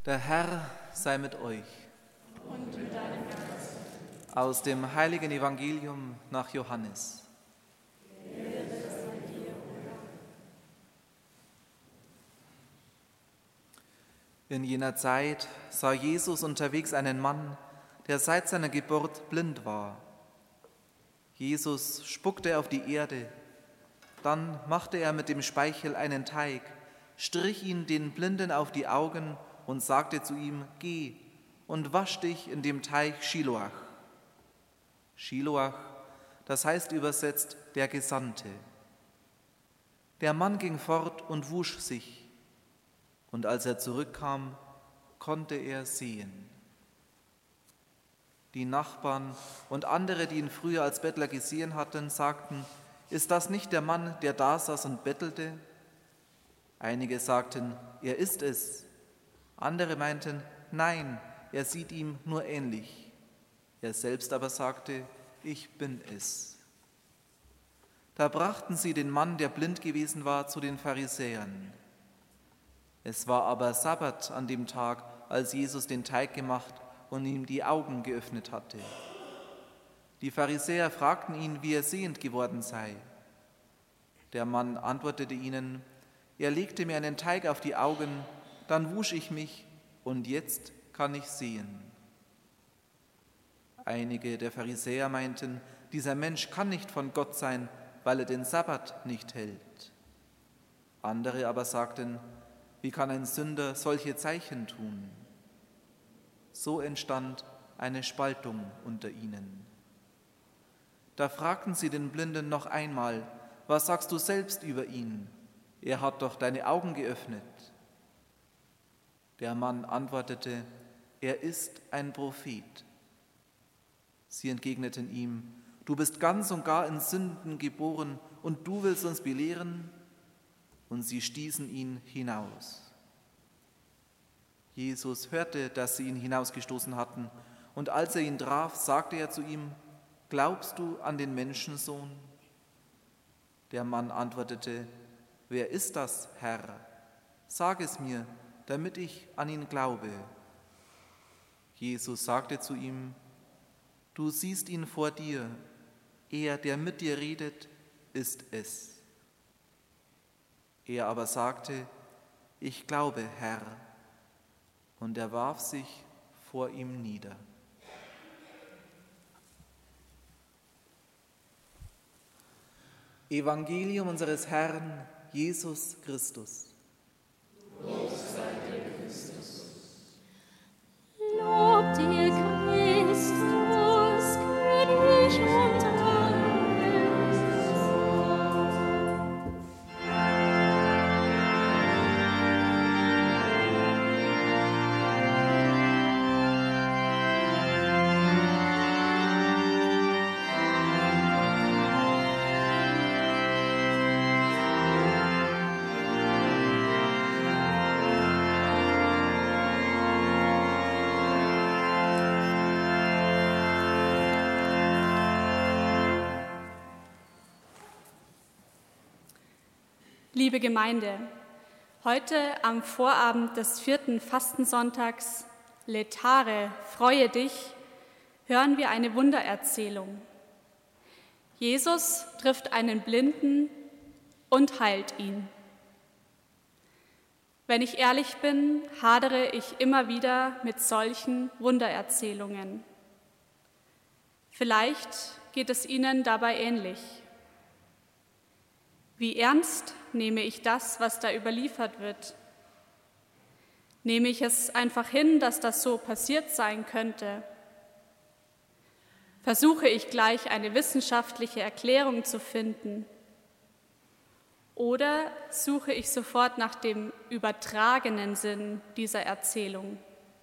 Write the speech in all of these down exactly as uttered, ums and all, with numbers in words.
Der Herr sei mit euch. Und mit deinem Geist. Aus dem heiligen Evangelium nach Johannes. In jener Zeit sah Jesus unterwegs einen Mann, der seit seiner Geburt blind war. Jesus spuckte auf die Erde, dann machte er mit dem Speichel einen Teig, strich ihn den Blinden auf die Augen und sagte zu ihm: Geh und wasch dich in dem Teich Schiloach. Schiloach, das heißt übersetzt der Gesandte. Der Mann ging fort und wusch sich, und als er zurückkam, konnte er sehen. Die Nachbarn und andere, die ihn früher als Bettler gesehen hatten, sagten: Ist das nicht der Mann, der da saß und bettelte? Einige sagten: Er ist es. Andere meinten: Nein, er sieht ihm nur ähnlich. Er selbst aber sagte: Ich bin es. Da brachten sie den Mann, der blind gewesen war, zu den Pharisäern. Es war aber Sabbat an dem Tag, als Jesus den Teig gemacht und ihm die Augen geöffnet hatte. Die Pharisäer fragten ihn, wie er sehend geworden sei. Der Mann antwortete ihnen: Er legte mir einen Teig auf die Augen, dann wusch ich mich und jetzt kann ich sehen. Einige der Pharisäer meinten, dieser Mensch kann nicht von Gott sein, weil er den Sabbat nicht hält. Andere aber sagten: Wie kann ein Sünder solche Zeichen tun? So entstand eine Spaltung unter ihnen. Da fragten sie den Blinden noch einmal: Was sagst du selbst über ihn? Er hat doch deine Augen geöffnet. Der Mann antwortete: Er ist ein Prophet. Sie entgegneten ihm: Du bist ganz und gar in Sünden geboren und du willst uns belehren? Und sie stießen ihn hinaus. Jesus hörte, dass sie ihn hinausgestoßen hatten, und als er ihn traf, sagte er zu ihm: Glaubst du an den Menschensohn? Der Mann antwortete: Wer ist das, Herr? Sag es mir, damit ich an ihn glaube. Jesus sagte zu ihm: Du siehst ihn vor dir, er, der mit dir redet, ist es. Er aber sagte: Ich glaube, Herr. Und er warf sich vor ihm nieder. Evangelium unseres Herrn Jesus Christus. Lob sei dir, Christus. Lob dir, Christus, König und alles. Liebe Gemeinde, heute am Vorabend des vierten Fastensonntags, Letare, freue dich, hören wir eine Wundererzählung. Jesus trifft einen Blinden und heilt ihn. Wenn ich ehrlich bin, hadere ich immer wieder mit solchen Wundererzählungen. Vielleicht geht es Ihnen dabei ähnlich. Wie ernst nehme ich das, was da überliefert wird? Nehme ich es einfach hin, dass das so passiert sein könnte? Versuche ich gleich eine wissenschaftliche Erklärung zu finden? Oder suche ich sofort nach dem übertragenen Sinn dieser Erzählung?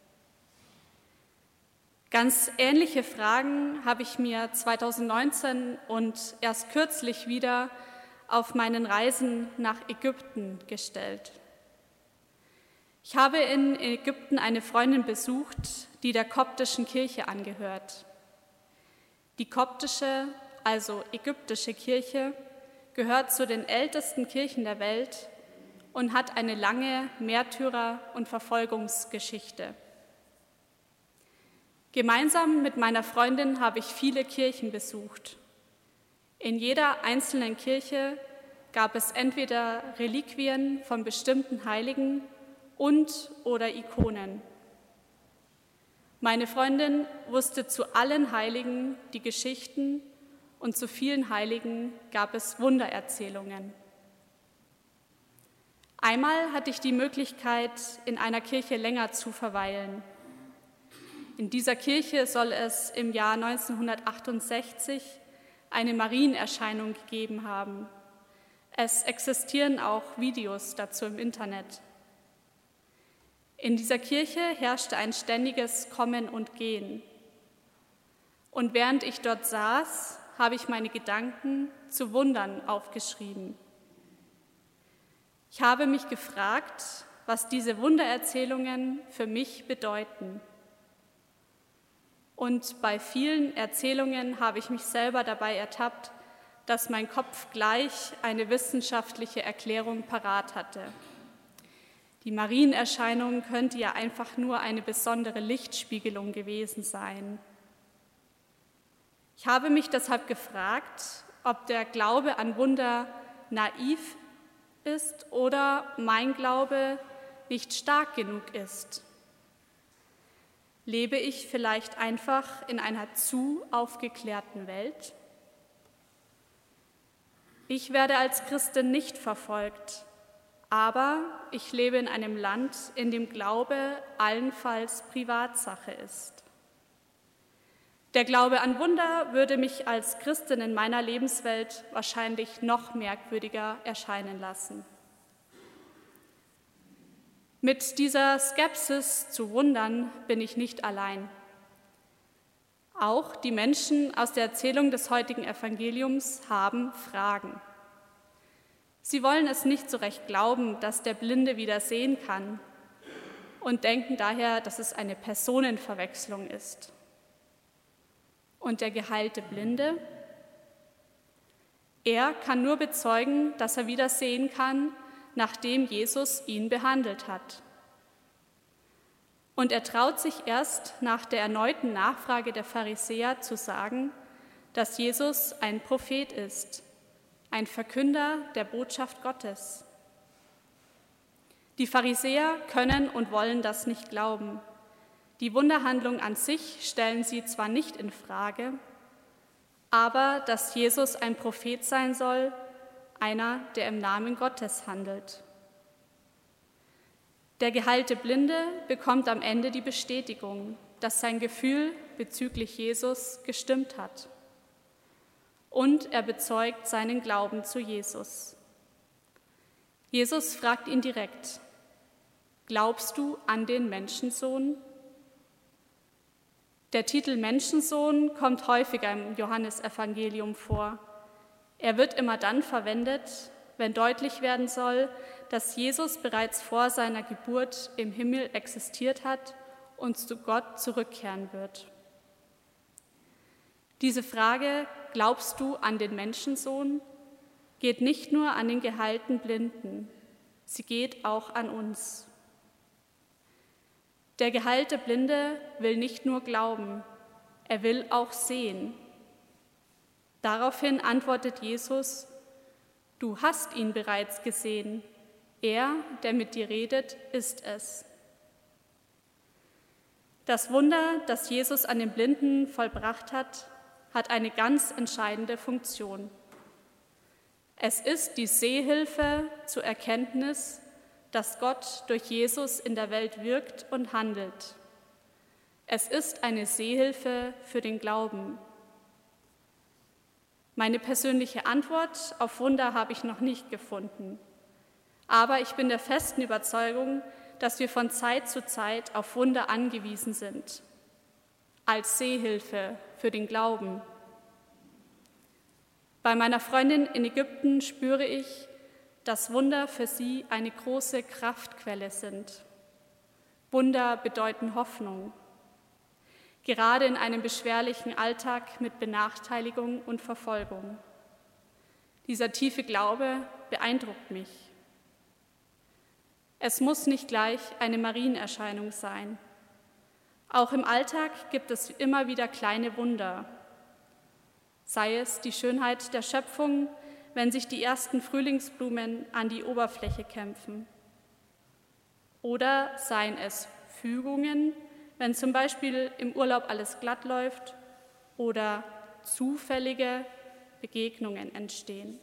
Ganz ähnliche Fragen habe ich mir zweitausendneunzehn und erst kürzlich wieder auf meinen Reisen nach Ägypten gestellt. Ich habe in Ägypten eine Freundin besucht, die der koptischen Kirche angehört. Die koptische, also ägyptische Kirche, gehört zu den ältesten Kirchen der Welt und hat eine lange Märtyrer- und Verfolgungsgeschichte. Gemeinsam mit meiner Freundin habe ich viele Kirchen besucht. In jeder einzelnen Kirche gab es entweder Reliquien von bestimmten Heiligen und oder Ikonen. Meine Freundin wusste zu allen Heiligen die Geschichten und zu vielen Heiligen gab es Wundererzählungen. Einmal hatte ich die Möglichkeit, in einer Kirche länger zu verweilen. In dieser Kirche soll es im Jahr neunzehnhundertachtundsechzig eine Marienerscheinung gegeben haben. Es existieren auch Videos dazu im Internet. In dieser Kirche herrschte ein ständiges Kommen und Gehen. Und während ich dort saß, habe ich meine Gedanken zu Wundern aufgeschrieben. Ich habe mich gefragt, was diese Wundererzählungen für mich bedeuten. Und bei vielen Erzählungen habe ich mich selber dabei ertappt, dass mein Kopf gleich eine wissenschaftliche Erklärung parat hatte. Die Marienerscheinung könnte ja einfach nur eine besondere Lichtspiegelung gewesen sein. Ich habe mich deshalb gefragt, ob der Glaube an Wunder naiv ist oder mein Glaube nicht stark genug ist. Lebe ich vielleicht einfach in einer zu aufgeklärten Welt? Ich werde als Christin nicht verfolgt, aber ich lebe in einem Land, in dem Glaube allenfalls Privatsache ist. Der Glaube an Wunder würde mich als Christin in meiner Lebenswelt wahrscheinlich noch merkwürdiger erscheinen lassen. Mit dieser Skepsis zu Wundern bin ich nicht allein. Auch die Menschen aus der Erzählung des heutigen Evangeliums haben Fragen. Sie wollen es nicht so recht glauben, dass der Blinde wieder sehen kann und denken daher, dass es eine Personenverwechslung ist. Und der geheilte Blinde? Er kann nur bezeugen, dass er wieder sehen kann, nachdem Jesus ihn behandelt hat. Und er traut sich erst nach der erneuten Nachfrage der Pharisäer zu sagen, dass Jesus ein Prophet ist, ein Verkünder der Botschaft Gottes. Die Pharisäer können und wollen das nicht glauben. Die Wunderhandlung an sich stellen sie zwar nicht in Frage, aber dass Jesus ein Prophet sein soll, einer, der im Namen Gottes handelt. Der geheilte Blinde bekommt am Ende die Bestätigung, dass sein Gefühl bezüglich Jesus gestimmt hat. Und er bezeugt seinen Glauben zu Jesus. Jesus fragt ihn direkt: Glaubst du an den Menschensohn? Der Titel Menschensohn kommt häufiger im Johannesevangelium vor. Er wird immer dann verwendet, wenn deutlich werden soll, dass Jesus bereits vor seiner Geburt im Himmel existiert hat und zu Gott zurückkehren wird. Diese Frage, glaubst du an den Menschensohn, geht nicht nur an den geheilten Blinden, sie geht auch an uns. Der geheilte Blinde will nicht nur glauben, er will auch sehen. Daraufhin antwortet Jesus: Du hast ihn bereits gesehen. Er, der mit dir redet, ist es. Das Wunder, das Jesus an den Blinden vollbracht hat, hat eine ganz entscheidende Funktion. Es ist die Sehhilfe zur Erkenntnis, dass Gott durch Jesus in der Welt wirkt und handelt. Es ist eine Sehhilfe für den Glauben. Meine persönliche Antwort auf Wunder habe ich noch nicht gefunden. Aber ich bin der festen Überzeugung, dass wir von Zeit zu Zeit auf Wunder angewiesen sind, als Sehhilfe für den Glauben. Bei meiner Freundin in Ägypten spüre ich, dass Wunder für sie eine große Kraftquelle sind. Wunder bedeuten Hoffnung, gerade in einem beschwerlichen Alltag mit Benachteiligung und Verfolgung. Dieser tiefe Glaube beeindruckt mich. Es muss nicht gleich eine Marienerscheinung sein. Auch im Alltag gibt es immer wieder kleine Wunder. Sei es die Schönheit der Schöpfung, wenn sich die ersten Frühlingsblumen an die Oberfläche kämpfen. Oder seien es Fügungen, wenn zum Beispiel im Urlaub alles glatt läuft oder zufällige Begegnungen entstehen.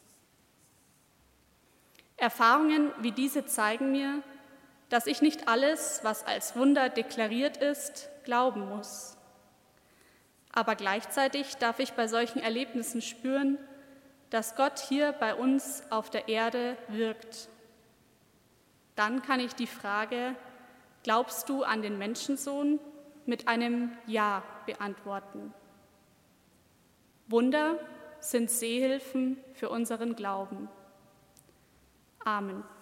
Erfahrungen wie diese zeigen mir, dass ich nicht alles, was als Wunder deklariert ist, glauben muss. Aber gleichzeitig darf ich bei solchen Erlebnissen spüren, dass Gott hier bei uns auf der Erde wirkt. Dann kann ich die Frage, glaubst du an den Menschensohn, mit einem Ja beantworten. Wunder sind Sehhilfen für unseren Glauben. Amen.